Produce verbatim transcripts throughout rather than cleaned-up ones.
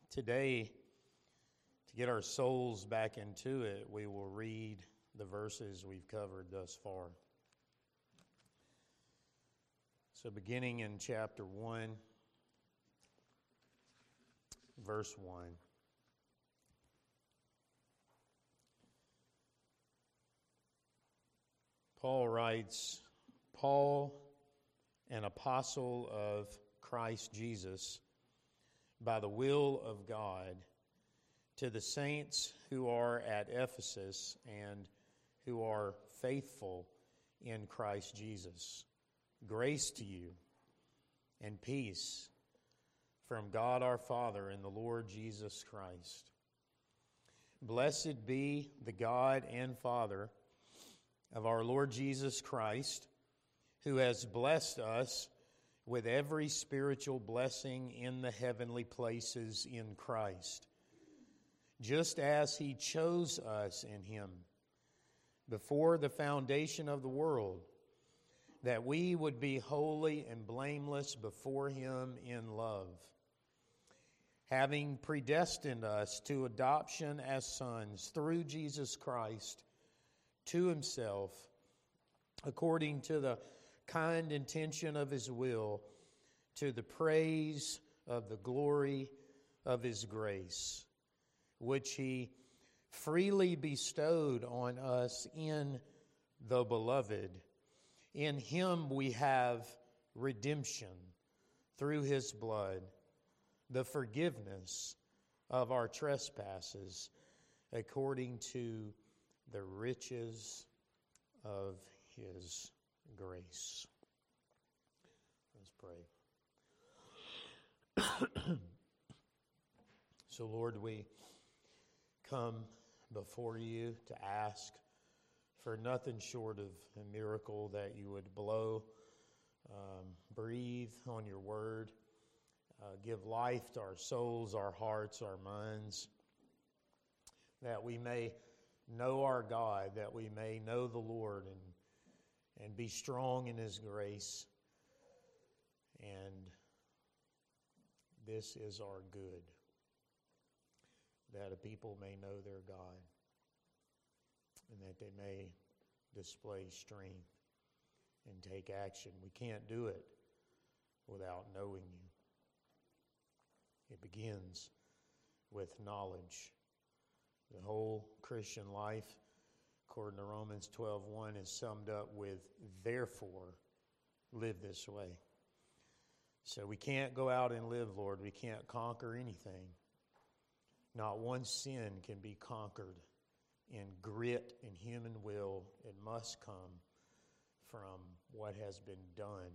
Today, to get our souls back into it, we will read the verses we've covered thus far. So beginning in chapter one, verse one. Paul writes, Paul, an apostle of Christ Jesus, by the will of God, to the saints who are at Ephesus and who are faithful in Christ Jesus. Grace to you and peace from God our Father and the Lord Jesus Christ. Blessed be the God and Father of our Lord Jesus Christ, who has blessed us with every spiritual blessing in the heavenly places in Christ, just as he chose us in him before the foundation of the world, that we would be holy and blameless before him in love, having predestined us to adoption as sons through Jesus Christ to himself, according to the kind intention of his will, to the praise of the glory of his grace, which he freely bestowed on us in the Beloved. In him we have redemption through his blood, the forgiveness of our trespasses, according to the riches of his grace. Let's pray. So, Lord, we come before you to ask for nothing short of a miracle, that you would blow, um, breathe on your word, uh, give life to our souls, our hearts, our minds, that we may know our God, that we may know the Lord and, and be strong in his grace. And this is our good, that a people may know their God and that they may display strength and take action. We can't do it without knowing you. It begins with knowledge. The whole Christian life, according to Romans twelve one, is summed up with, therefore, live this way. So we can't go out and live, Lord. We can't conquer anything. Not one sin can be conquered in grit and human will. It must come from what has been done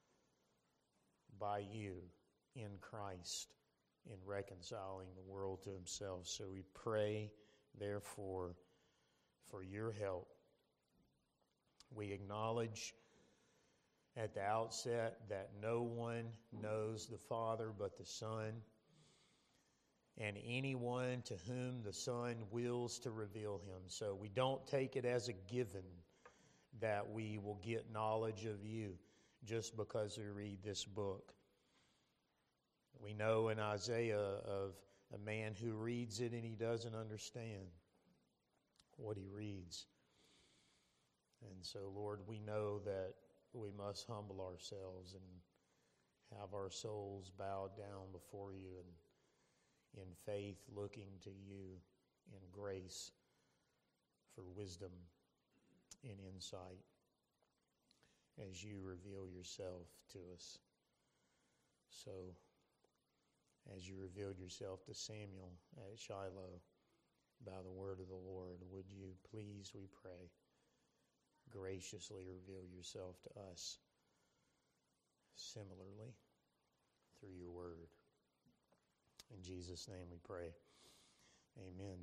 by you in Christ in reconciling the world to himself. So we pray, therefore, for your help. We acknowledge at the outset that no one knows the Father but the Son, and anyone to whom the Son wills to reveal him. So we don't take it as a given that we will get knowledge of you just because we read this book. We know in Isaiah of a man who reads it and he doesn't understand what he reads. And so, Lord, we know that we must humble ourselves and have our souls bowed down before you and in faith looking to you in grace for wisdom and insight as you reveal yourself to us. So, as you revealed yourself to Samuel at Shiloh by the word of the Lord, would you please, we pray, graciously reveal yourself to us similarly through your word. In Jesus' name we pray. Amen.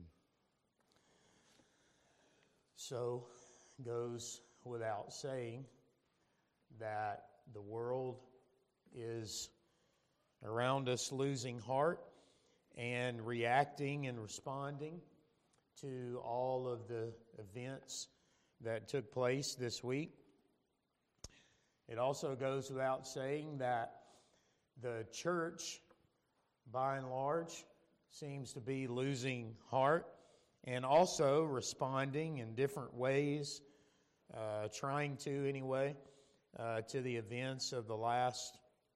So, goes without saying that the world is around us losing heart and reacting and responding to all of the events that took place this week. It also goes without saying that the church, by and large, seems to be losing heart and also responding in different ways, uh, trying to anyway, uh, to the events of the last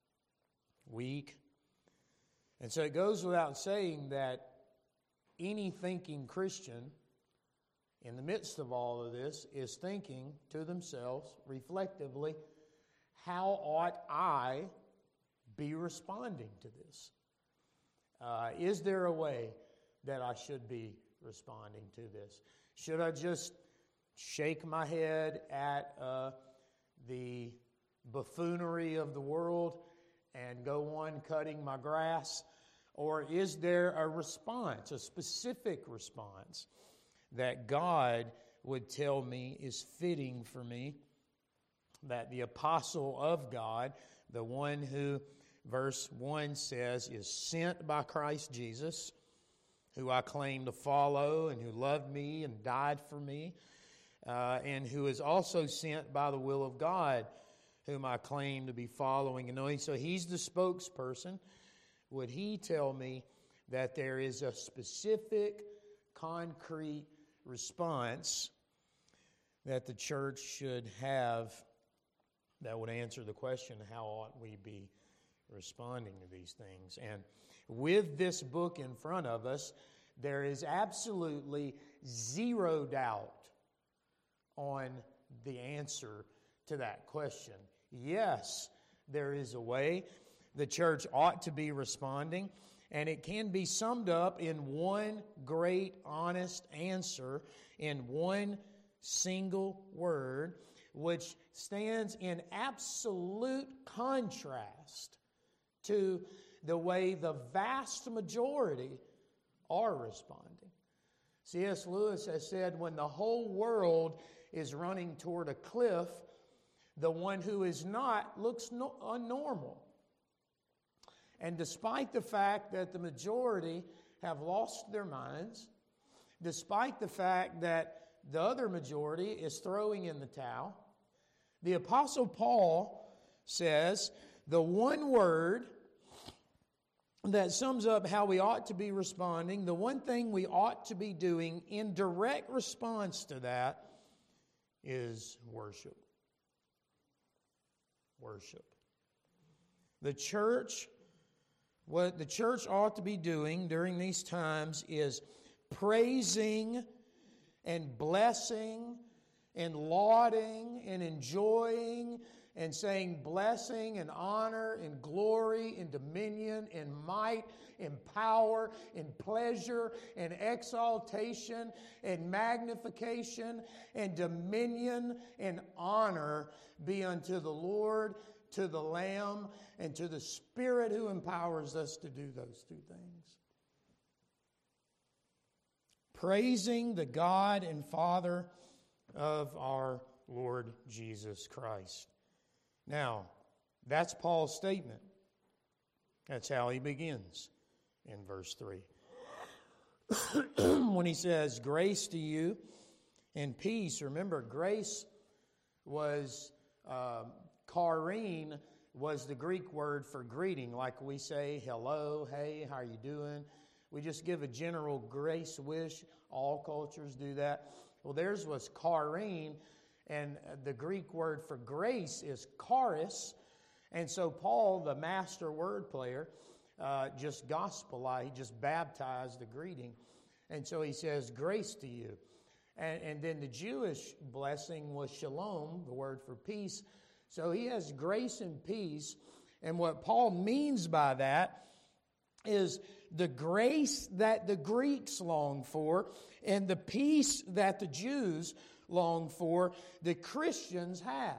week. And so it goes without saying that any thinking Christian in the midst of all of this is thinking to themselves reflectively, how ought I be responding to this? Uh, is there a way that I should be responding to this? Should I just shake my head at uh, the buffoonery of the world and go on cutting my grass? Or is there a response, a specific response that God would tell me is fitting for me, that the apostle of God, the one who, verse one says, is sent by Christ Jesus, who I claim to follow and who loved me and died for me, uh, and who is also sent by the will of God, whom I claim to be following and knowing. So he's the spokesperson. Would he tell me that there is a specific, concrete response that the church should have that would answer the question, how ought we be responding to these things? And with this book in front of us, there is absolutely zero doubt on the answer to that question. Yes, there is a way the church ought to be responding, and it can be summed up in one great, honest answer in one single word, which stands in absolute contrast to the way the vast majority are responding. C S Lewis has said, when the whole world is running toward a cliff, the one who is not looks no- unnormal. And despite the fact that the majority have lost their minds, despite the fact that the other majority is throwing in the towel, the Apostle Paul says the one word that sums up how we ought to be responding, the one thing we ought to be doing in direct response to that is worship. Worship. The church What the church ought to be doing during these times is praising and blessing and lauding and enjoying and saying blessing and honor and glory and dominion and might and power and pleasure and exaltation and magnification and dominion and honor be unto the Lord, to the Lamb, and to the Spirit who empowers us to do those two things. Praising the God and Father of our Lord Jesus Christ. Now, that's Paul's statement. That's how he begins in verse three. When he says, grace to you and peace. Remember, grace was... Uh, Charein was the Greek word for greeting, like we say, hello, hey, how are you doing? We just give a general grace wish. All cultures do that. Well, theirs was charein, and the Greek word for grace is charis. And so Paul, the master word player, uh, just gospelized, he just baptized the greeting. And so he says, grace to you. And, and then the Jewish blessing was shalom, the word for peace. So he has grace and peace. And what Paul means by that is the grace that the Greeks long for and the peace that the Jews long for, the Christians have.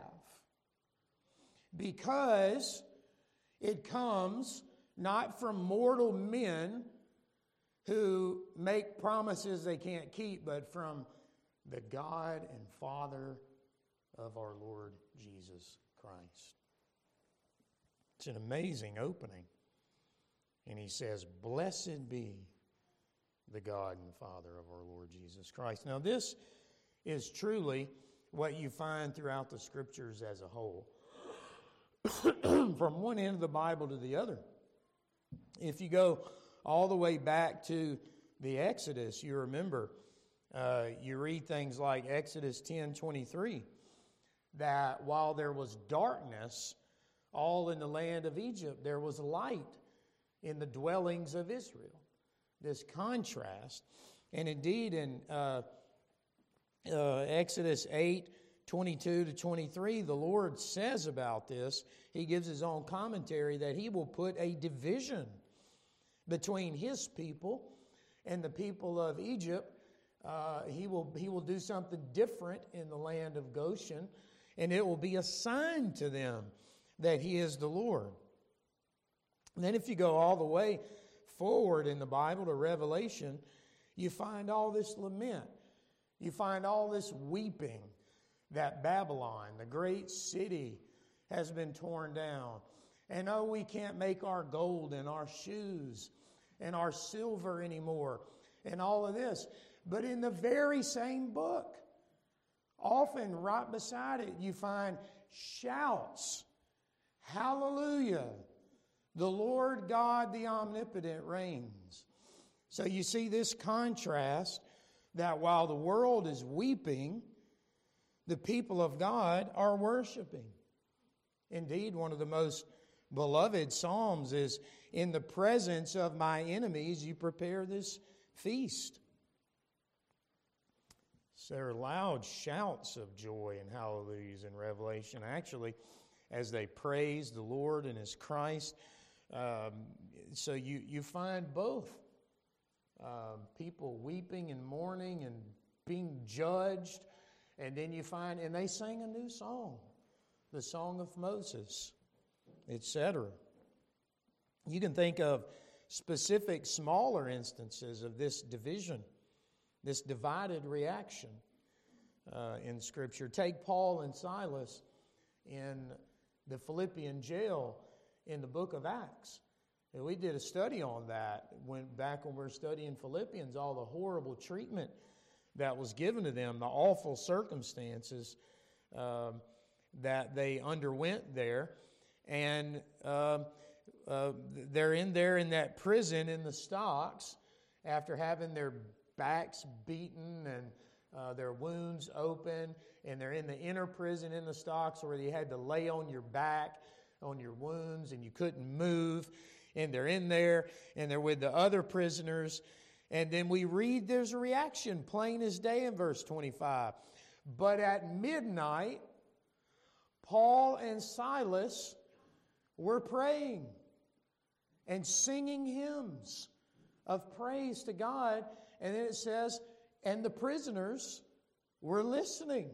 Because it comes not from mortal men who make promises they can't keep, but from the God and Father of our Lord Jesus Christ. It's an amazing opening. And he says, blessed be the God and Father of our Lord Jesus Christ. Now this is truly what you find throughout the Scriptures as a whole. From one end of the Bible to the other. If you go all the way back to the Exodus. You remember, uh, you read things like Exodus ten twenty-three, that while there was darkness all in the land of Egypt, there was light in the dwellings of Israel. This contrast. And indeed in uh, uh, Exodus eight twenty-two to twenty-three, the Lord says about this, He gives His own commentary, that He will put a division between His people and the people of Egypt. Uh, he will He will do something different in the land of Goshen, and it will be a sign to them that He is the Lord. And then if you go all the way forward in the Bible to Revelation, you find all this lament. You find all this weeping that Babylon, the great city, has been torn down. And oh, we can't make our gold and our shoes and our silver anymore and all of this. But in the very same book, often right beside it, you find shouts, hallelujah, the Lord God the omnipotent reigns. So you see this contrast, that while the world is weeping, the people of God are worshiping. Indeed, one of the most beloved psalms is, in the presence of my enemies, you prepare this feast. So there are loud shouts of joy and hallelujahs in Revelation. Actually, as they praise the Lord and His Christ, um, so you, you find both. Uh, people weeping and mourning and being judged. And then you find, and they sing a new song, the Song of Moses, et cetera. You can think of specific smaller instances of this division, this divided reaction uh, in Scripture. Take Paul and Silas in the Philippian jail in the book of Acts. And we did a study on that when back when we were studying Philippians, all the horrible treatment that was given to them, the awful circumstances um, that they underwent there. And uh, uh, they're in there in that prison in the stocks after having their backs beaten and uh, their wounds open. And they're in the inner prison in the stocks where you had to lay on your back on your wounds and you couldn't move. And they're in there and they're with the other prisoners. And then we read there's a reaction, plain as day in verse twenty-five. But at midnight, Paul and Silas were praying and singing hymns of praise to God. And then it says, and the prisoners were listening.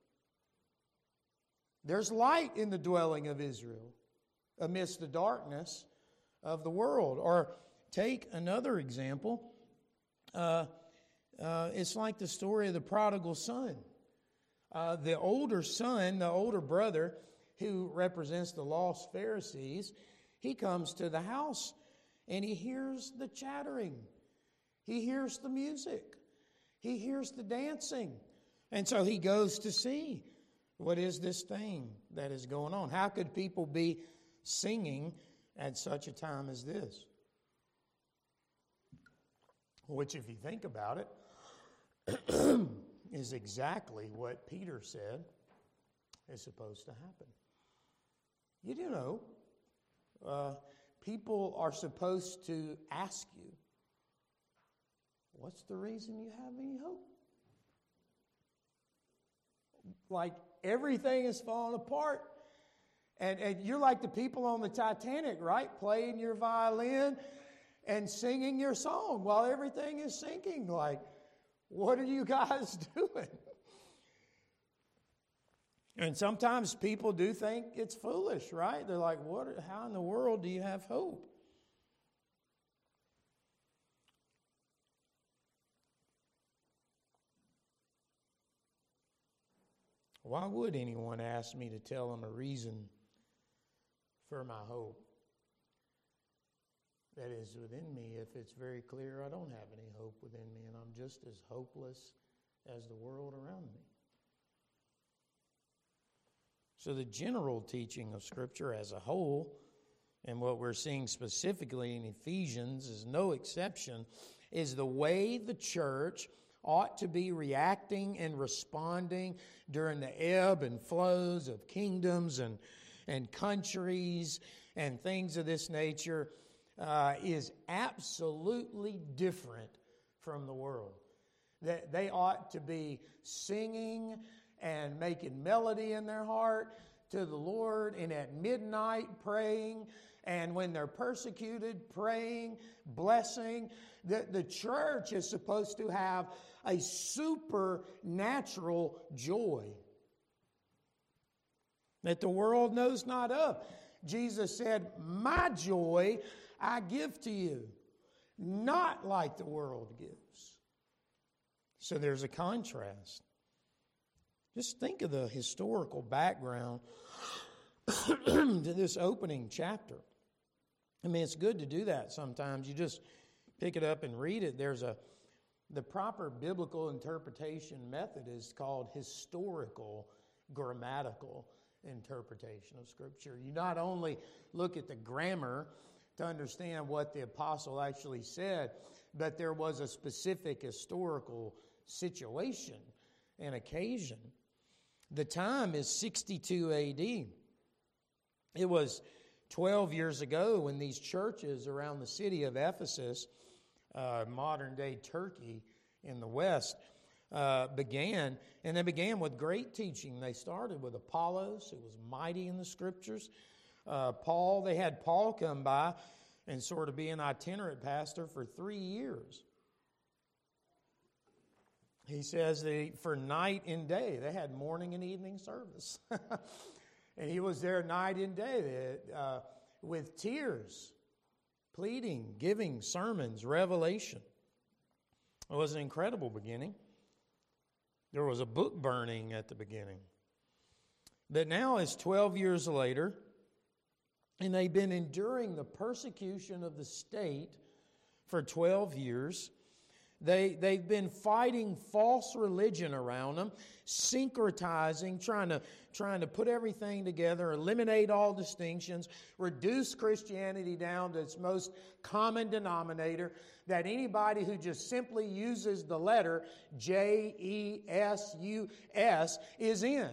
There's light in the dwelling of Israel amidst the darkness of the world. Or take another example. Uh, uh, it's like the story of the prodigal son. Uh, the older son, the older brother, who represents the lost Pharisees, he comes to the house and he hears the chattering. He hears the music. He hears the dancing. And so he goes to see, what is this thing that is going on? How could people be singing at such a time as this? Which, if you think about it, is exactly what Peter said is supposed to happen. You do know, uh, people are supposed to ask you, what's the reason you have any hope? Like everything is falling apart. And, and you're like the people on the Titanic, right? Playing your violin and singing your song while everything is sinking. Like, what are you guys doing? And sometimes people do think it's foolish, right? They're like, "What? How in the world do you have hope?" Why would anyone ask me to tell them a reason for my hope that is within me if it's very clear I don't have any hope within me and I'm just as hopeless as the world around me? So the general teaching of Scripture as a whole and what we're seeing specifically in Ephesians is no exception, is the way the church ought to be reacting and responding during the ebb and flows of kingdoms and, and countries and things of this nature uh, is absolutely different from the world. That they ought to be singing and making melody in their heart to the Lord, and at midnight praying, and when they're persecuted, praying, blessing. The, the church is supposed to have a supernatural joy that the world knows not of. Jesus said, "My joy I give to you, not like the world gives." So there's a contrast. Just think of the historical background to this opening chapter. I mean, it's good to do that sometimes. You just pick it up and read it. There's a the proper biblical interpretation method is called historical grammatical interpretation of Scripture. You not only look at the grammar to understand what the apostle actually said, but there was a specific historical situation and occasion. The time is sixty-two A D. It was twelve years ago when these churches around the city of Ephesus, uh, modern-day Turkey in the west, uh, began. And they began with great teaching. They started with Apollos, who was mighty in the Scriptures. Uh, Paul, they had Paul come by and sort of be an itinerant pastor for three years. He says that for night and day, they had morning and evening service. And he was there night and day uh, with tears, pleading, giving sermons, revelation. It was an incredible beginning. There was a book burning at the beginning. But now it's twelve years later, and they've been enduring the persecution of the state for twelve years. They, they've been fighting false religion around them, syncretizing, trying to, trying to put everything together, eliminate all distinctions, reduce Christianity down to its most common denominator, that anybody who just simply uses the letter J E S U S is in.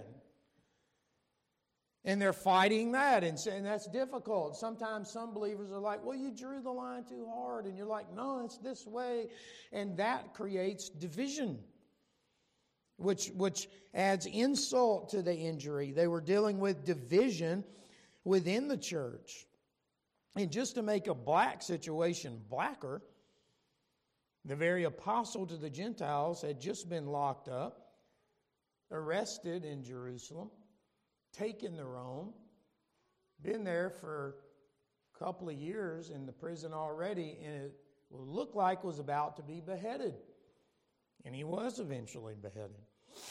And they're fighting that, and saying that's difficult. Sometimes some believers are like, well, you drew the line too hard. And you're like, no, it's this way. And that creates division, which, which adds insult to the injury. They were dealing with division within the church. And just to make a black situation blacker, the very apostle to the Gentiles had just been locked up, arrested in Jerusalem, taken to Rome, been there for a couple of years in the prison already, and it looked like was about to be beheaded. And he was eventually beheaded.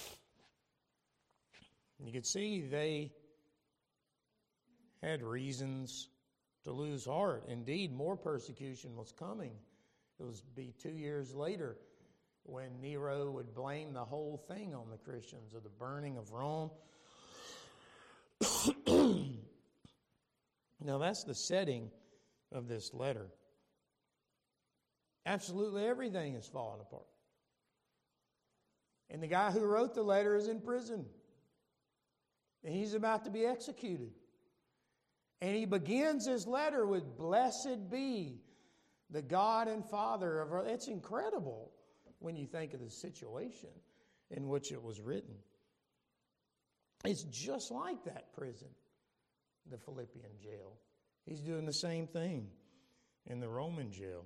You could see they had reasons to lose heart. Indeed, more persecution was coming. It was be two years later when Nero would blame the whole thing on the Christians of the burning of Rome. Now that's the setting of this letter. Absolutely everything is falling apart. And the guy who wrote the letter is in prison. And he's about to be executed. And he begins his letter with, "Blessed be the God and Father of our..." It's incredible when you think of the situation in which it was written. It's just like that prison, the Philippian jail. He's doing the same thing in the Roman jail.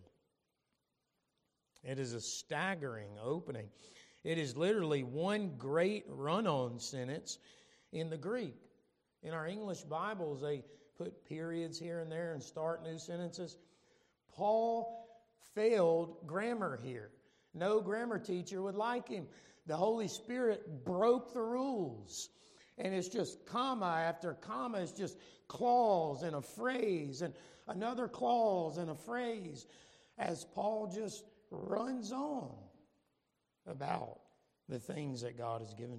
It is a staggering opening. It is literally one great run-on sentence in the Greek. In our English Bibles, they put periods here and there and start new sentences. Paul failed grammar here. No grammar teacher would like him. The Holy Spirit broke the rules. And it's just comma after comma. It's just clause and a phrase and another clause and a phrase as Paul just runs on about the things that God has given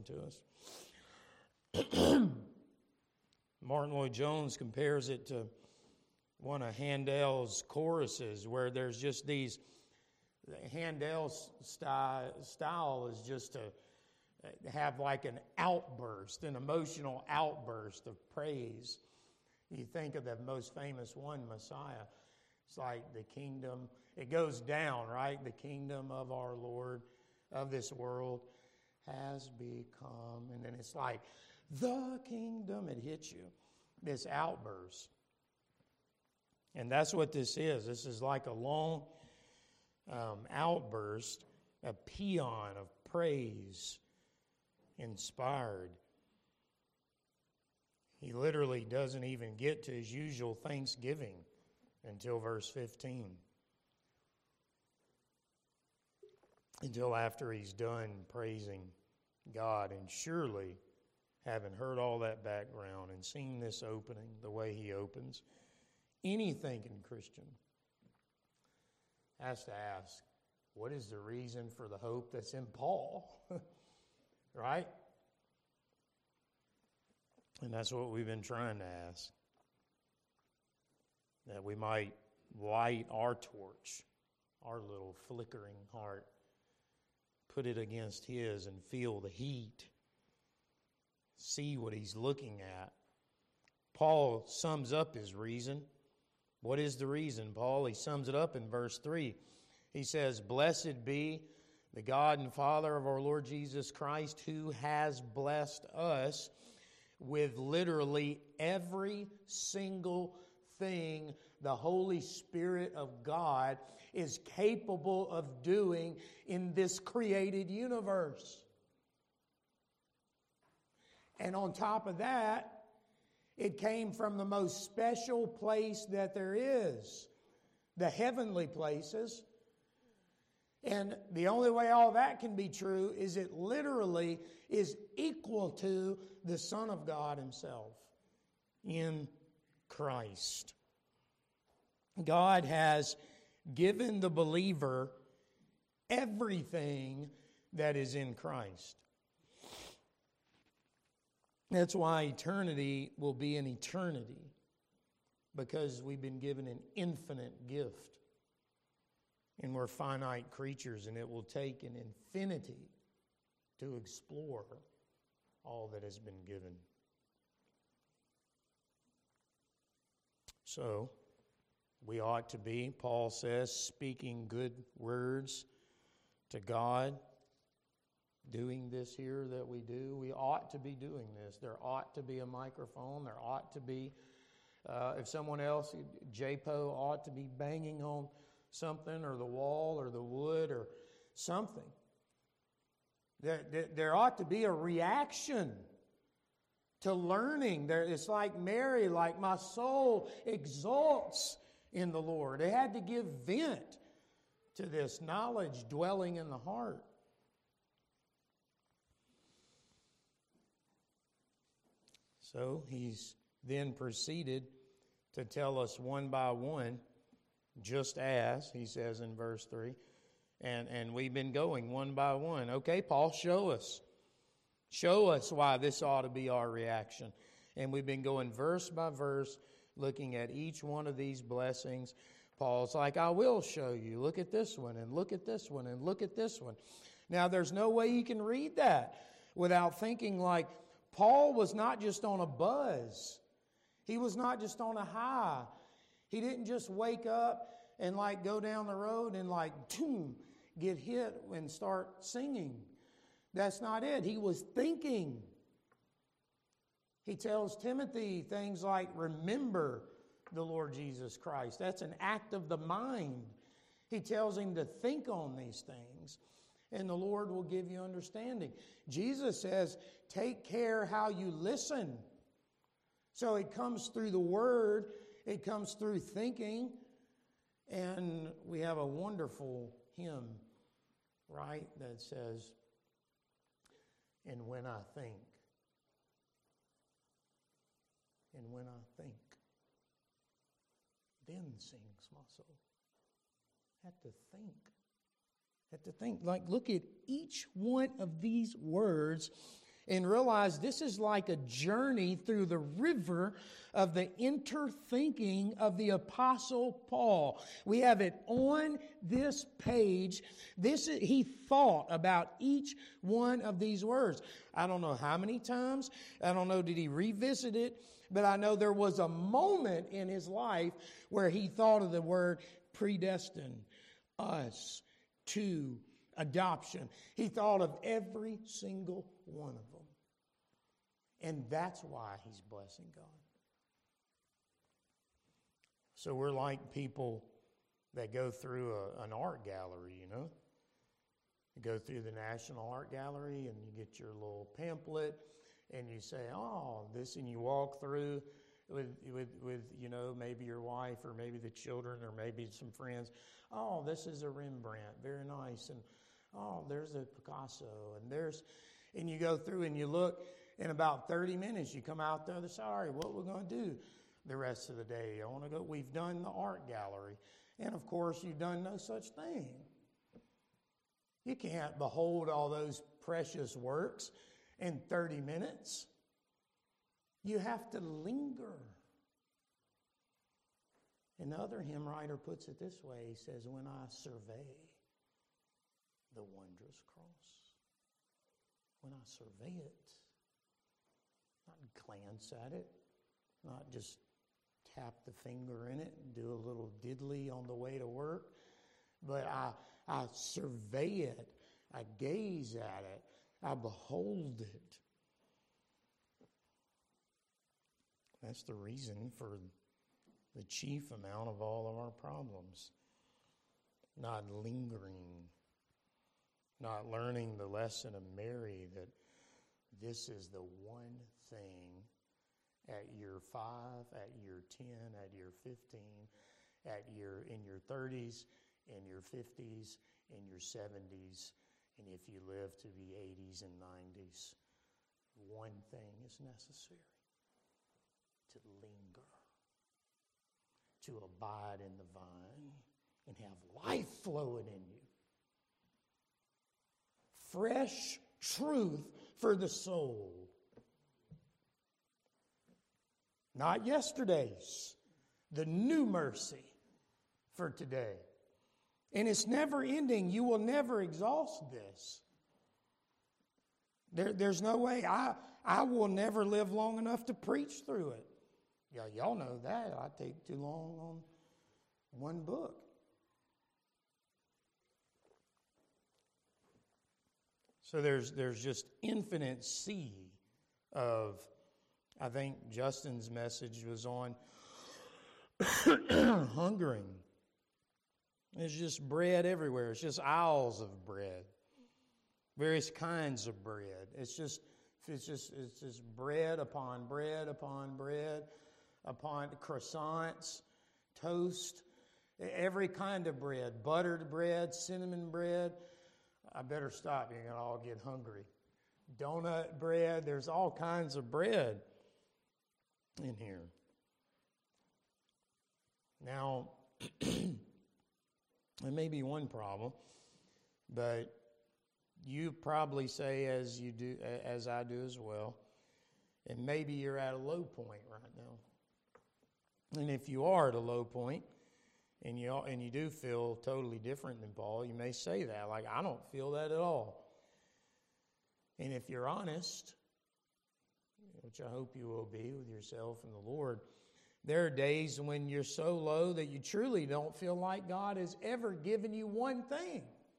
to us. Martin Lloyd-Jones compares it to one of Handel's choruses where there's just these, Handel's style, style is just to have like an outburst, an emotional outburst of praise. You think of the most famous one, Messiah. It's like the kingdom, it goes down, right? The kingdom of our Lord of this world has become. And then it's like, the kingdom, it hits you. This outburst. And that's what this is. This is like a long um, outburst, a paean of praise, inspired. He literally doesn't even get to his usual thanksgiving until verse fifteen. Until after he's done praising God. And surely, having heard all that background and seen this opening, the way he opens, any thinking Christian has to ask, what is the reason for the hope that's in Paul? Right? And that's what we've been trying to ask. That we might light our torch, our little flickering heart, put it against his and feel the heat. See what he's looking at. Paul sums up his reason. What is the reason, Paul? He sums it up in verse three. He says, "Blessed be the God and Father of our Lord Jesus Christ, who has blessed us with literally every single thing the Holy Spirit of God is capable of doing in this created universe." And on top of that, it came from the most special place that there is, the heavenly places. And the only way all that can be true is it literally is equal to the Son of God himself in Christ. God has given the believer everything that is in Christ. That's why eternity will be an eternity, because we've been given an infinite gift. And we're finite creatures, and it will take an infinity to explore all that has been given. So, we ought to be, Paul says, speaking good words to God, doing this here that we do. We ought to be doing this. There ought to be a microphone. There ought to be, uh, if someone else, J P O, ought to be banging on something, or the wall, or the wood, or something. There, there, there ought to be a reaction to learning. There, it's like Mary, like my soul exalts in the Lord. It had to give vent to this knowledge dwelling in the heart. So he's then proceeded to tell us one by one, just as, he says in verse three, and, and we've been going one by one. Okay, Paul, show us. Show us why this ought to be our reaction. And we've been going verse by verse, looking at each one of these blessings. Paul's like, I will show you. Look at this one, and look at this one, and look at this one. Now, there's no way you can read that without thinking like, Paul was not just on a buzz. He was not just on a high. He didn't just wake up and like go down the road and like, boom, get hit and start singing. That's not it. He was thinking. He tells Timothy things like, remember the Lord Jesus Christ. That's an act of the mind. He tells him to think on these things, and the Lord will give you understanding. Jesus says, take care how you listen. So it comes through the Word, it comes through thinking, and we have a wonderful hymn, right, that says, and when I think, and when I think, then sings my soul. Had to think. Had to think. Like, look at each one of these words and realize this is like a journey through the river of the inner thinking of the Apostle Paul. We have it on this page. This is, he thought about each one of these words. I don't know how many times. I don't know, did he revisit it? But I know there was a moment in his life where he thought of the word predestined, us, to adoption. He thought of every single one of them. And that's why he's blessing God. So we're like people that go through a, an art gallery, you know. You go through the National Art Gallery and you get your little pamphlet and you say, oh, this, and you walk through with, with, with, you know, maybe your wife or maybe the children or maybe some friends. Oh, this is a Rembrandt, very nice. And oh, there's a Picasso, and there's, and you go through and you look, in about thirty minutes you come out the other side. All right, what we're going to do the rest of the day? I want to go, we've done the art gallery. And of course, you've done no such thing. You can't behold all those precious works in thirty minutes. You have to linger. And the other hymn writer puts it this way. He says, when I survey the wondrous cross, when I survey it, not glance at it, not just tap the finger in it and do a little diddly on the way to work, but I, I survey it, I gaze at it, I behold it. That's the reason for the chief amount of all of our problems. Not lingering, not learning the lesson of Mary that this is the one thing at year five, at year ten, at year fifteen, at year in your thirties, in your fifties, in your seventies, and if you live to be eighties and nineties, one thing is necessary: to linger, to abide in the vine, and have life flowing in you. Fresh truth for the soul. Not yesterday's, the new mercy for today. And it's never ending. You will never exhaust this. There, there's no way. I, I will never live long enough to preach through it. Yeah, y'all know that. I take too long on one book. So there's there's just infinite sea of, I think Justin's message was on hungering. There's just bread everywhere. It's just aisles of bread, various kinds of bread. It's just it's just it's just bread upon bread upon bread upon croissants, toast, every kind of bread, buttered bread, cinnamon bread. I better stop. You're going to all get hungry. Donut bread. There's all kinds of bread in here. Now, there may be one problem, but you probably say, as you do, as I do as well, and maybe you're at a low point right now. And if you are at a low point, and you and you do feel totally different than Paul, you may say that, like, I don't feel that at all. And if you're honest, which I hope you will be with yourself and the Lord, there are days when you're so low that you truly don't feel like God has ever given you one thing.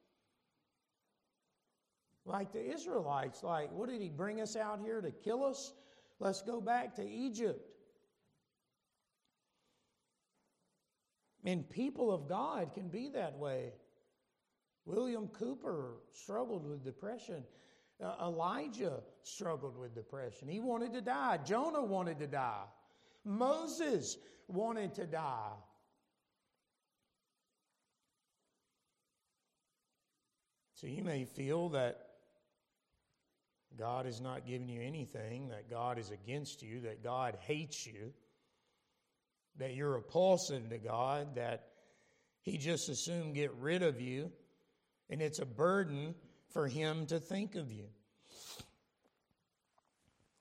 Like the Israelites, like, what did he bring us out here to kill us? Let's go back to Egypt. And people of God can be that way. William Cooper struggled with depression. Uh, Elijah struggled with depression. He wanted to die. Jonah wanted to die. Moses wanted to die. So you may feel that God has not given you anything, that God is against you, that God hates you, that you're repulsive to God, that he just as soon get rid of you, and it's a burden for him to think of you.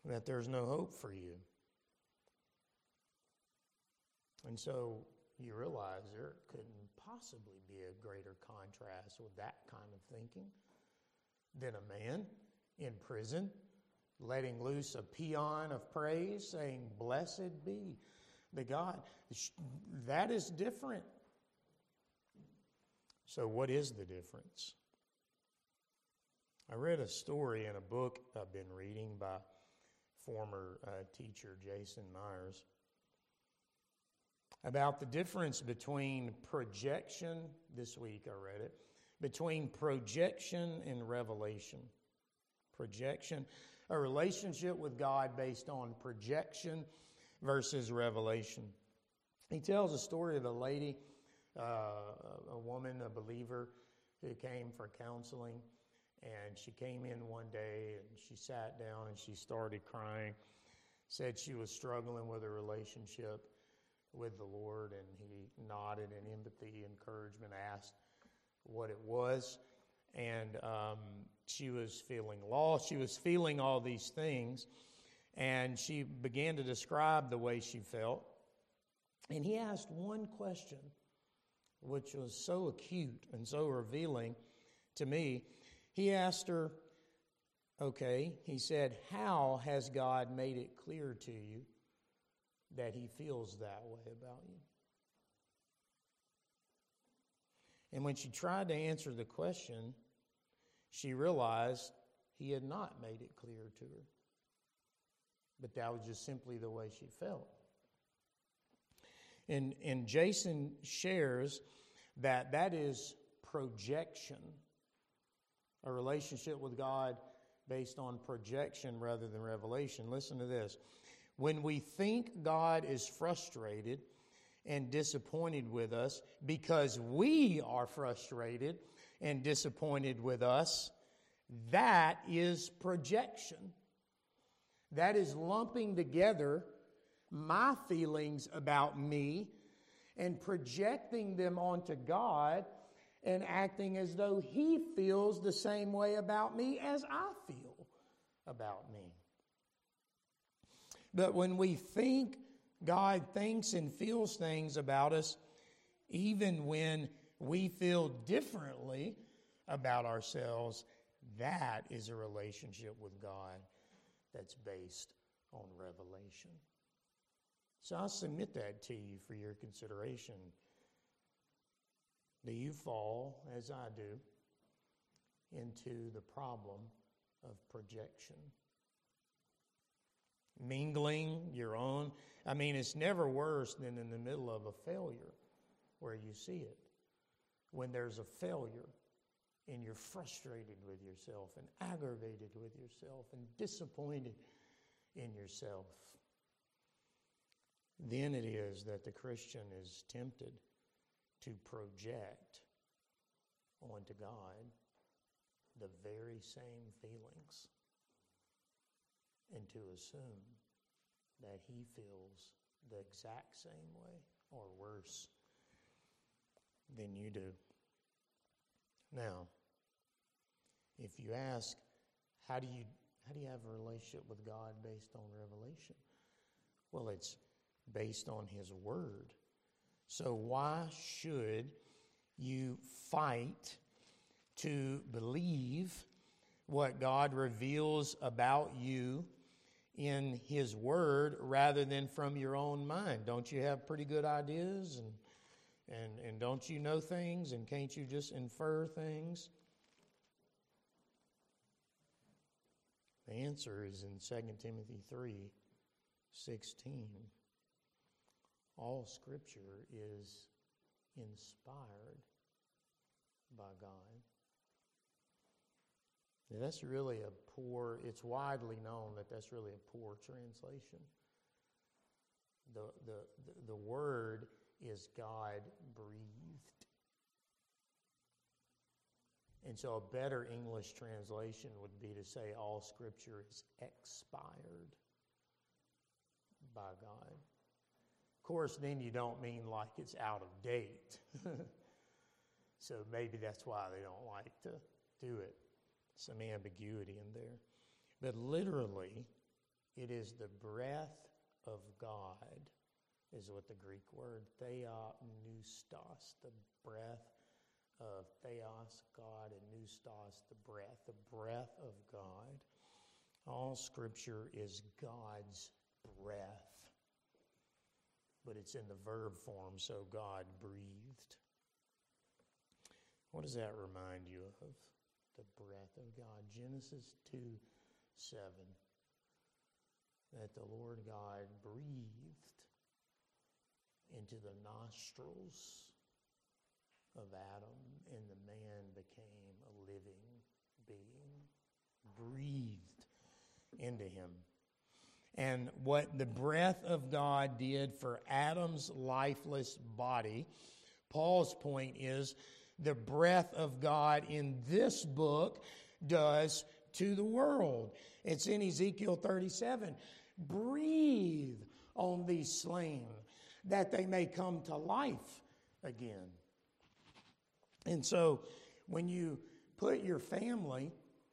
that there's no hope for you. And so you realize there couldn't possibly be a greater contrast with that kind of thinking than a man in prison letting loose a paean of praise, saying, "Blessed be the God." That is different. So what is the difference? I read a story in a book I've been reading by former uh, teacher Jason Myers about the difference between projection, this week I read it, between projection and revelation. Projection, a relationship with God based on projection versus revelation. He tells a story of a lady, uh, a woman, a believer, who came for counseling. And she came in one day and she sat down and she started crying, said she was struggling with a relationship with the Lord, and he nodded in empathy, encouragement, asked what it was. And um, she was feeling lost. She was feeling all these things. And she began to describe the way she felt. And he asked one question, which was so acute and so revealing to me. He asked her, okay, he said, how has God made it clear to you that he feels that way about you? And when she tried to answer the question, she realized he had not made it clear to her. But that was just simply the way she felt. And, and Jason shares that that is projection, a relationship with God based on projection rather than revelation. Listen to this. When we think God is frustrated and disappointed with us because we are frustrated and disappointed with us, that is projection. That is lumping together my feelings about me and projecting them onto God and acting as though he feels the same way about me as I feel about me. But when we think God thinks and feels things about us, even when we feel differently about ourselves, that is a relationship with God that's based on revelation. So I'll submit that to you for your consideration. Do you fall, as I do, into the problem of projection? Mingling your own. I mean, it's never worse than in the middle of a failure where you see it. When there's a failure and you're frustrated with yourself and aggravated with yourself and disappointed in yourself, then it is that the Christian is tempted to project onto God the very same feelings and to assume that he feels the exact same way or worse than you do. Now, if you ask, how do you how do you have a relationship with God based on revelation? Well, it's based on his word. So why should you fight to believe what God reveals about you in his word rather than from your own mind? Don't you have pretty good ideas and and and don't you know things, and can't you just infer things? The answer is in Second Timothy three sixteen. All Scripture is inspired by God. Now, that's really a poor, it's widely known that that's really a poor translation. The, the, the, the word is God-breathed. And so a better English translation would be to say all Scripture is expired by God. Of course, then you don't mean like it's out of date. So maybe that's why they don't like to do it. Some ambiguity in there. But literally, It is the breath of God, is what the Greek word theopneustos, the breath of theos, God, and neustos, the breath, the breath of God. All Scripture is God's breath, but it's in the verb form, so God breathed. What does that remind you of? The breath of God. Genesis two seven. That the Lord God breathed into the nostrils of Adam, and the man became a living being. Breathed into him. And what the breath of God did for Adam's lifeless body, Paul's point is, the breath of God in this book does to the world. It's in Ezekiel thirty-seven. Breathe on these slain, that they may come to life again. And so, when you put your family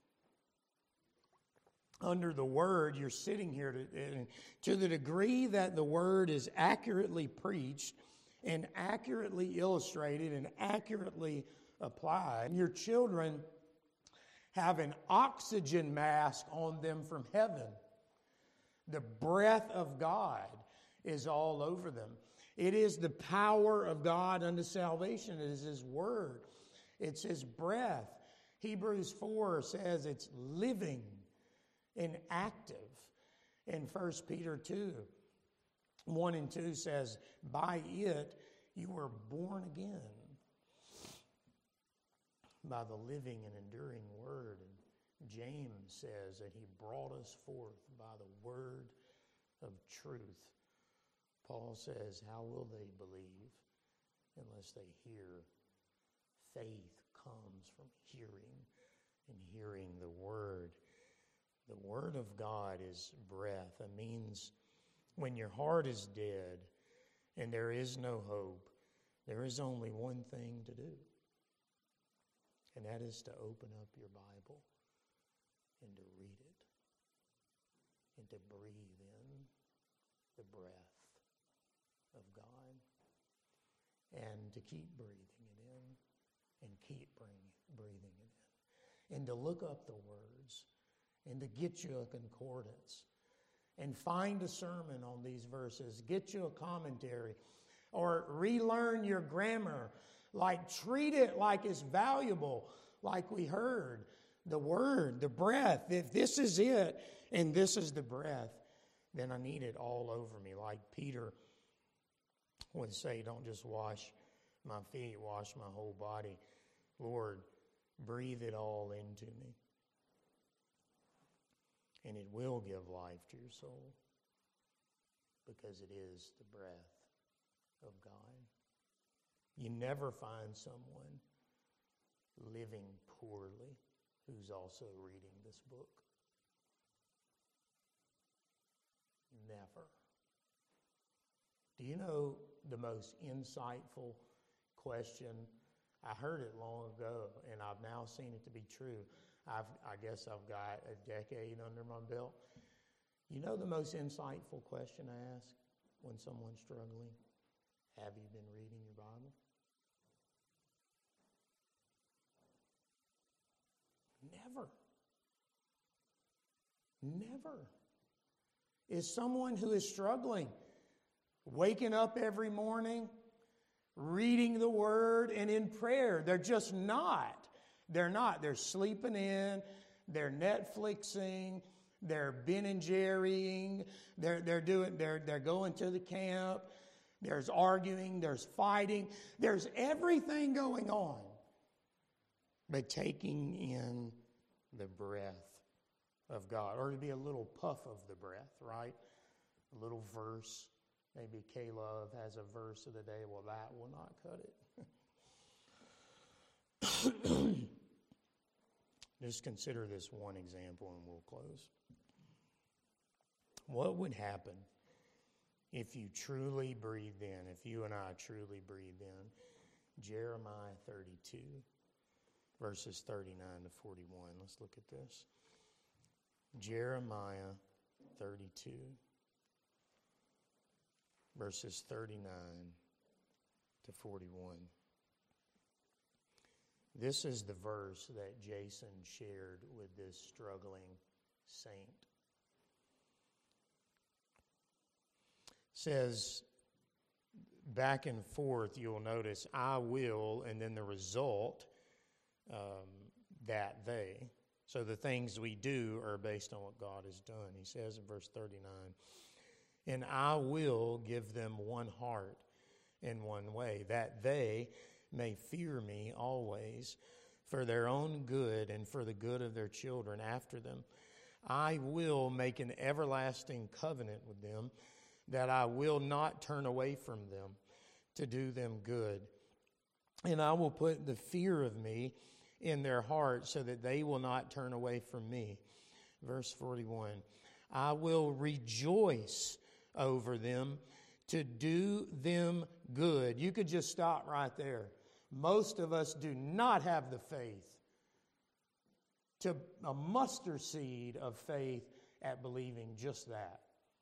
under the Word, you're sitting here to, to the degree that the Word is accurately preached and accurately illustrated and accurately applied. Your children have an oxygen mask on them from heaven. The breath of God is all over them. It is the power of God unto salvation. It is His Word. It's His breath. Hebrews four says it's living and active. And First Peter two, one and two says, by it you were born again, by the living and enduring Word. And James says that He brought us forth by the word of truth. Paul says, how will they believe unless they hear? Faith comes from hearing, and hearing the Word. The Word of God is breath. It means when your heart is dead and there is no hope, there is only one thing to do. And that is to open up your Bible and to read it and to breathe in the breath of God and to keep breathing it in and keep bring, breathing it in and to look up the words and to get you a concordance and find a sermon on these verses, get you a commentary, or relearn your grammar. Like, treat it like it's valuable, like we heard. The Word, the breath. If this is it and this is the breath, then I need it all over me. Like Peter would say, don't just wash my feet, wash my whole body. Lord, breathe it all into me. And it will give life to your soul, because it is the breath of God. You never find someone living poorly who's also reading this book. Never. Do you know the most insightful question? I heard it long ago, and I've now seen it to be true. I've, I guess I've got a decade under my belt. You know the most insightful question I ask when someone's struggling? Have you been reading your Bible? Never. Never. Is someone who is struggling, waking up every morning, reading the Word, and in prayer? They're just not. They're not. They're sleeping in. They're Netflixing. They're Ben and Jerrying. They're they're doing. They're they're going to the camp. There's arguing. There's fighting. There's everything going on. But taking in the breath of God, or to be a little puff of the breath, right? A little verse. Maybe K-Love has a verse of the day. Well, that will not cut it. Just consider this one example and we'll close. What would happen if you truly breathed in, if you and I truly breathed in? Jeremiah thirty-two, verses thirty-nine to forty-one. Let's look at this. Jeremiah thirty-two, verses thirty-nine to forty-one. This is the verse that Jason shared with this struggling saint. It says, back and forth, you'll notice, I will, and then the result, um, that they. So the things we do are based on what God has done. He says in verse thirty-nine, and I will give them one heart and one way, that they may fear me always for their own good and for the good of their children after them. I will make an everlasting covenant with them, that I will not turn away from them to do them good. And I will put the fear of me in their hearts so that they will not turn away from me. Verse forty-one, I will rejoice over them to do them good. You could just stop right there. Most of us do not have the faith, to a mustard seed of faith at believing just that.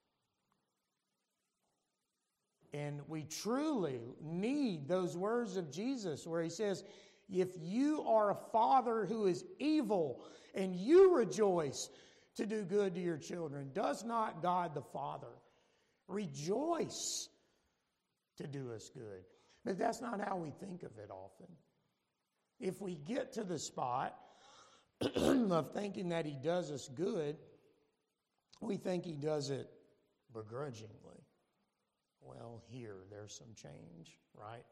And we truly need those words of Jesus where he says, if you are a father who is evil and you rejoice to do good to your children, does not God the Father rejoice to do us good? But that's not how we think of it often. If we get to the spot of thinking that he does us good, we think he does it begrudgingly. Well, here, there's some change, right?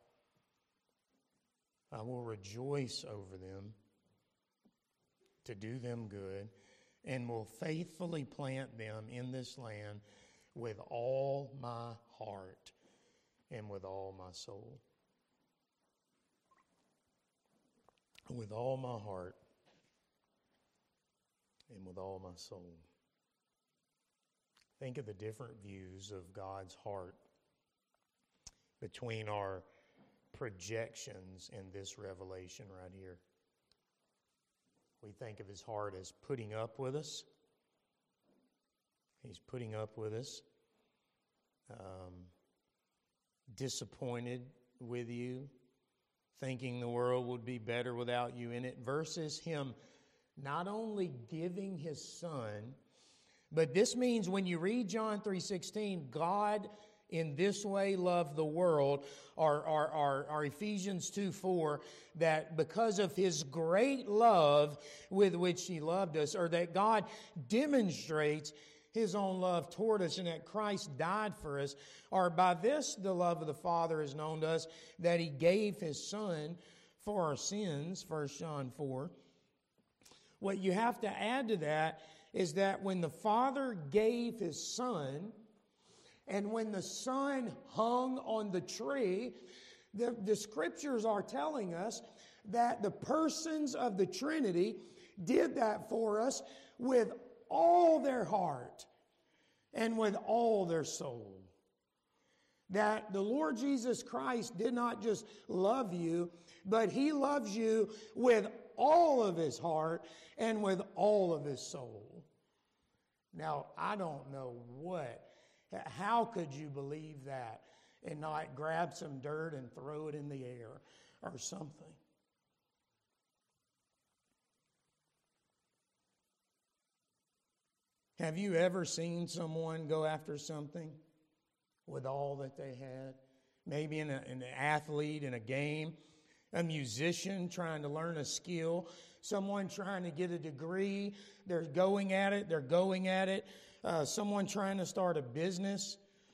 I will rejoice over them to do them good, and will faithfully plant them in this land with all my heart and with all my soul. With all my heart and with all my soul. Think of the different views of God's heart between our projections and this revelation right here. We think of his heart as putting up with us. He's putting up with us. Um, disappointed with you, thinking the world would be better without you in it, versus him not only giving his son, but this means when you read John three sixteen, God in this way loved the world, or, or, or, or Ephesians two four, that because of his great love with which he loved us, or that God demonstrates his own love toward us and that Christ died for us, or by this the love of the Father is known to us, that he gave his son for our sins, First John four. What you have to add to that is that when the Father gave his son, and when the Son hung on the tree, the, the Scriptures are telling us that the persons of the Trinity did that for us with all their heart and with all their soul. That the Lord Jesus Christ did not just love you, but he loves you with all of his heart and with all of his soul. Now, I don't know what, how could you believe that and not grab some dirt and throw it in the air or something? Have you ever seen someone go after something with all that they had? Maybe in, a, in an athlete in a game, a musician trying to learn a skill, someone trying to get a degree, they're going at it, they're going at it. Uh, someone trying to start a business,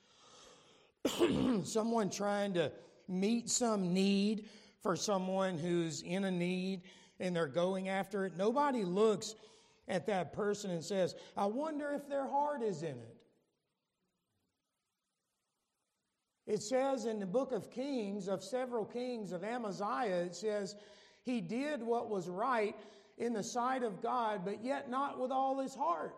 someone trying to meet some need for someone who's in a need and they're going after it. Nobody looks at that person and says, I wonder if their heart is in it. It says in the book of Kings, of several kings of Amaziah, it says, he did what was right in the sight of God, but yet not with all his heart.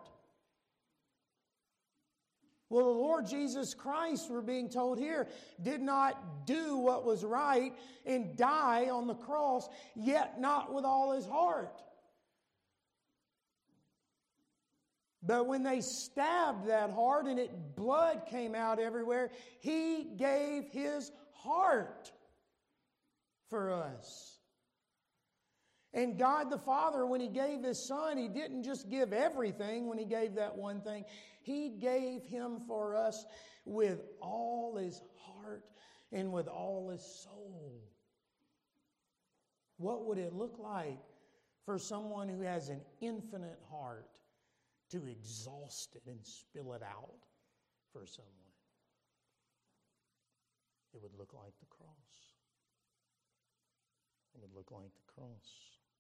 Well, the Lord Jesus Christ, we're being told here, did not do what was right and die on the cross, yet not with all his heart. But when they stabbed that heart and it blood came out everywhere, He gave His heart for us. And God the Father, when He gave His Son, He didn't just give everything when He gave that one thing. He gave Him for us with all His heart and with all His soul. What would it look like for someone who has an infinite heart to exhaust it and spill it out for someone? It would look like the cross. It would look like the cross.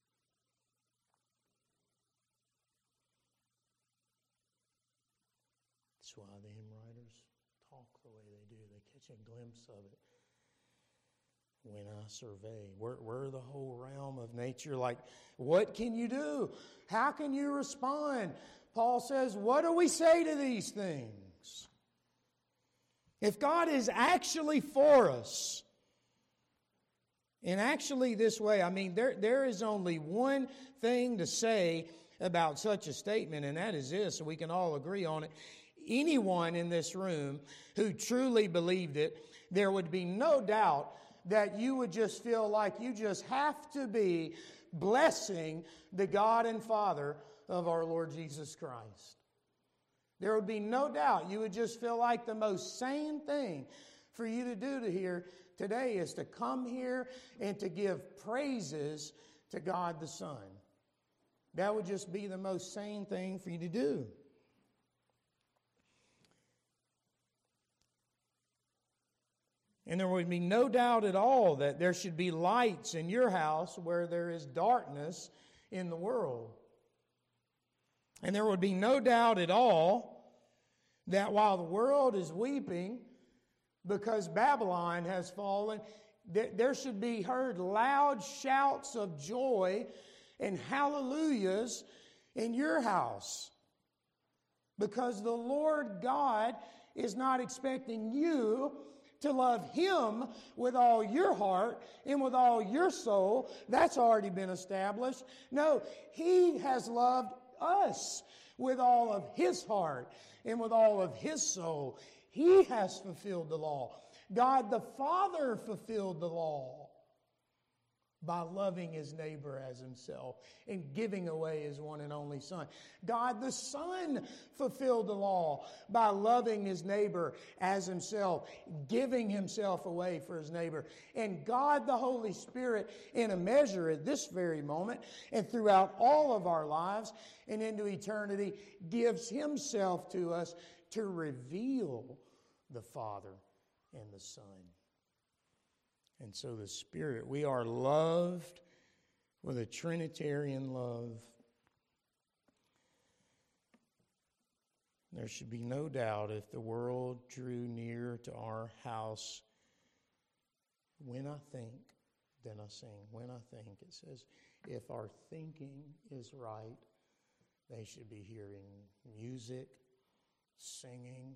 That's why the hymn writers talk the way they do. They catch a glimpse of it when I survey. We're, we're the whole realm of nature. Like, what can you do? How can you respond? Paul says, what do we say to these things? If God is actually for us, and actually this way, I mean, there, there is only one thing to say about such a statement, and that is this, and we can all agree on it. Anyone in this room who truly believed it, there would be no doubt that you would just feel like you just have to be blessing the God and Father of our Lord Jesus Christ. There would be no doubt. You would just feel like the most sane thing for you to do to here today is to come here and to give praises to God the Son. That would just be the most sane thing for you to do. And there would be no doubt at all that there should be lights in your house where there is darkness in the world. And there would be no doubt at all that while the world is weeping because Babylon has fallen, there should be heard loud shouts of joy and hallelujahs in your house. Because the Lord God is not expecting you to love Him with all your heart and with all your soul. That's already been established. No, He has loved us with all of His heart and with all of His soul. He has fulfilled the law. God the Father fulfilled the law by loving His neighbor as Himself and giving away His one and only Son. God the Son fulfilled the law by loving His neighbor as Himself, giving Himself away for His neighbor. And God the Holy Spirit, in a measure at this very moment and throughout all of our lives and into eternity, gives Himself to us to reveal the Father and the Son. And so the Spirit, we are loved with a Trinitarian love. There should be no doubt if the world drew near to our house, when I think, then I sing. When I think, it says, if our thinking is right, they should be hearing music, singing.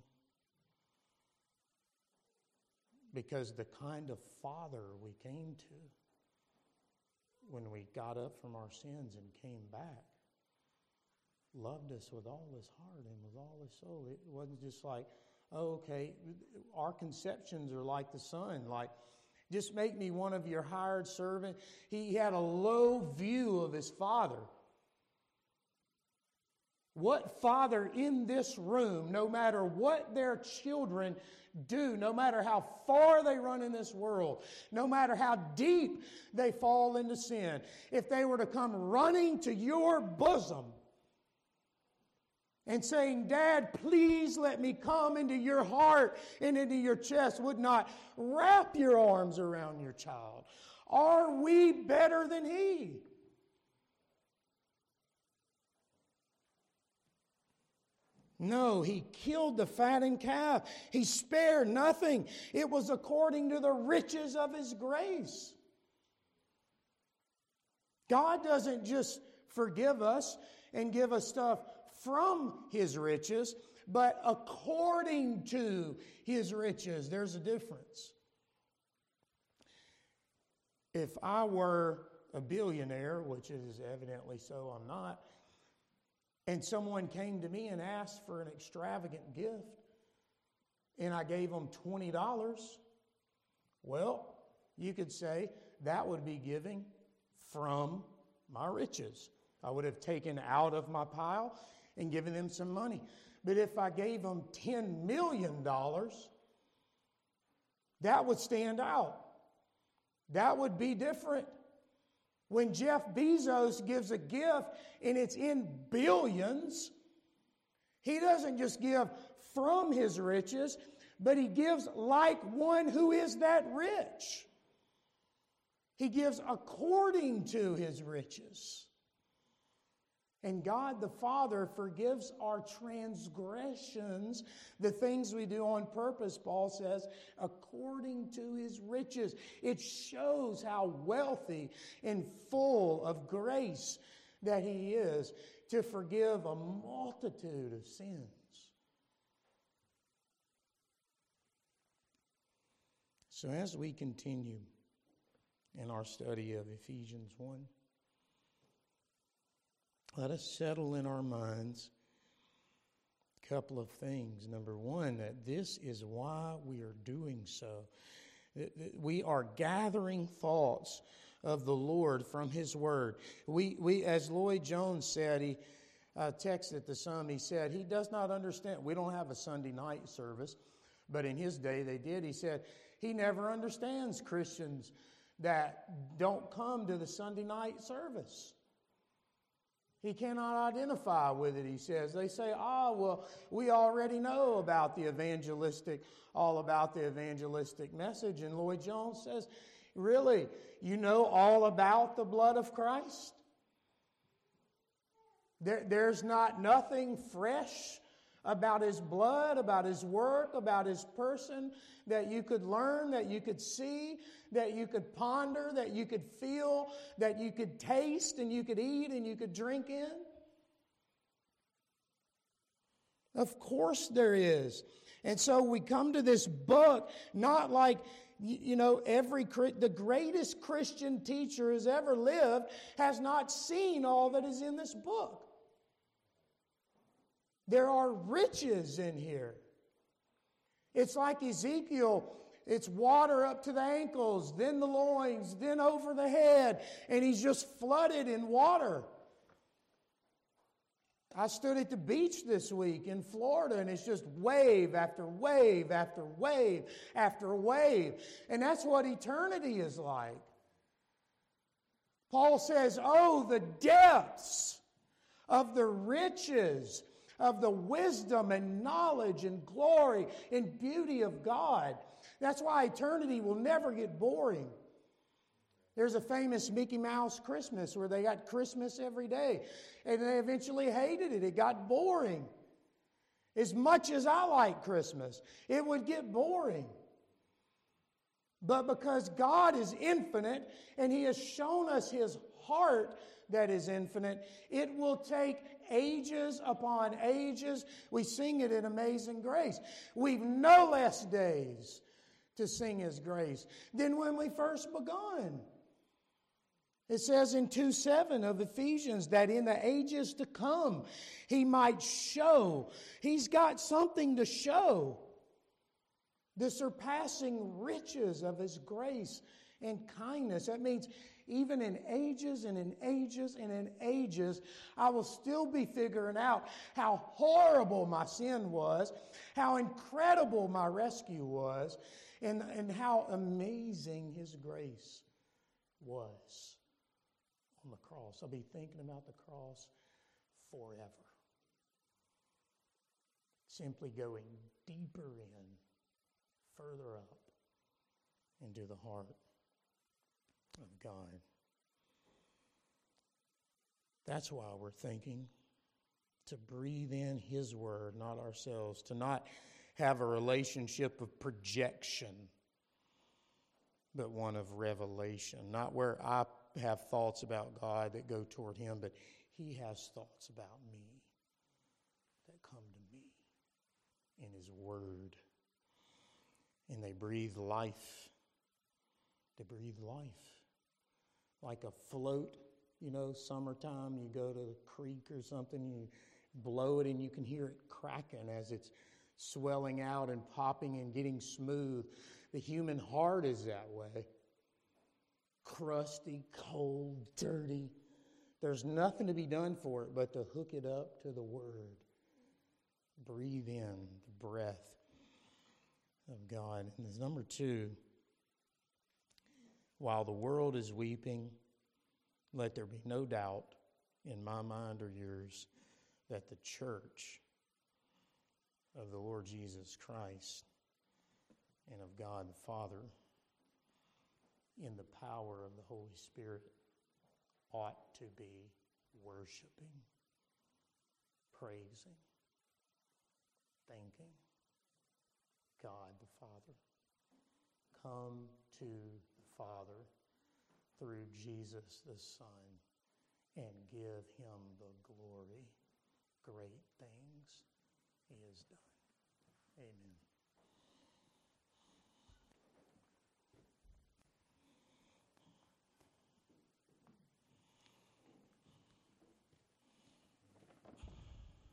Because the kind of Father we came to when we got up from our sins and came back loved us with all His heart and with all His soul. It wasn't just like, oh, okay, our conceptions are like the Son, like, just make me one of your hired servant. He had a low view of His Father. What father in this room, no matter what their children do, no matter how far they run in this world, no matter how deep they fall into sin, if they were to come running to your bosom and saying, Dad, please let me come into your heart and into your chest, would not wrap your arms around your child. Are we better than He? No, He killed the fattened calf. He spared nothing. It was according to the riches of His grace. God doesn't just forgive us and give us stuff from His riches, but according to His riches. There's a difference. If I were a billionaire, which is evidently so, I'm not, and someone came to me and asked for an extravagant gift, and I gave them twenty dollars, well, you could say that would be giving from my riches. I would have taken out of my pile and given them some money. But if I gave them ten million dollars, that would stand out. That would be different. When Jeff Bezos gives a gift and it's in billions, he doesn't just give from his riches, but he gives like one who is that rich. He gives according to his riches. And God the Father forgives our transgressions, the things we do on purpose, Paul says, according to his riches. It shows how wealthy and full of grace that he is to forgive a multitude of sins. So as we continue in our study of Ephesians one, let us settle in our minds a couple of things. Number one, that this is why we are doing so. We are gathering thoughts of the Lord from His Word. We, we as Lloyd Jones said, he uh, texted to some, he said, he does not understand. We don't have a Sunday night service, but in his day they did. He said, he never understands Christians that don't come to the Sunday night service. He cannot identify with it, he says. They say, ah, well, we already know about the evangelistic, all about the evangelistic message. And Lloyd Jones says, really, you know all about the blood of Christ? There, there's not nothing fresh about His blood, about His work, about His person that you could learn, that you could see, that you could ponder, that you could feel, that you could taste and you could eat and you could drink in? Of course there is. And so we come to this book not like, you know, every the greatest Christian teacher has ever lived has not seen all that is in this book. There are riches in here. It's like Ezekiel. It's water up to the ankles, then the loins, then over the head, and he's just flooded in water. I stood at the beach this week in Florida, and it's just wave after wave after wave after wave. And that's what eternity is like. Paul says, oh, the depths of the riches of the wisdom and knowledge and glory and beauty of God. That's why eternity will never get boring. There's a famous Mickey Mouse Christmas where they got Christmas every day. And they eventually hated it. It got boring. As much as I like Christmas, it would get boring. But because God is infinite and He has shown us His heart that is infinite, it will take ages upon ages. We sing it in Amazing Grace. We've no less days to sing His grace than when we first begun. It says in two seven of Ephesians that in the ages to come He might show. He's got something to show. The surpassing riches of His grace and kindness. That means even in ages and in ages and in ages, I will still be figuring out how horrible my sin was, how incredible my rescue was, and, and how amazing His grace was on the cross. I'll be thinking about the cross forever. Simply going deeper in, further up into the heart of God. That's why we're thinking to breathe in His Word, not ourselves, to not have a relationship of projection, but one of revelation. Not where I have thoughts about God that go toward Him, but He has thoughts about me that come to me in His Word. And they breathe life. They breathe life. Like a float, you know, summertime, you go to the creek or something, you blow it and you can hear it cracking as it's swelling out and popping and getting smooth. The human heart is that way. Crusty, cold, dirty. There's nothing to be done for it but to hook it up to the Word. Breathe in the breath of God. And there's number two, while the world is weeping, let there be no doubt in my mind or yours that the church of the Lord Jesus Christ and of God the Father, in the power of the Holy Spirit, ought to be worshiping, praising, thanking God the Father. Come to the Father through Jesus the Son and give him the glory. Great things he has done. Amen.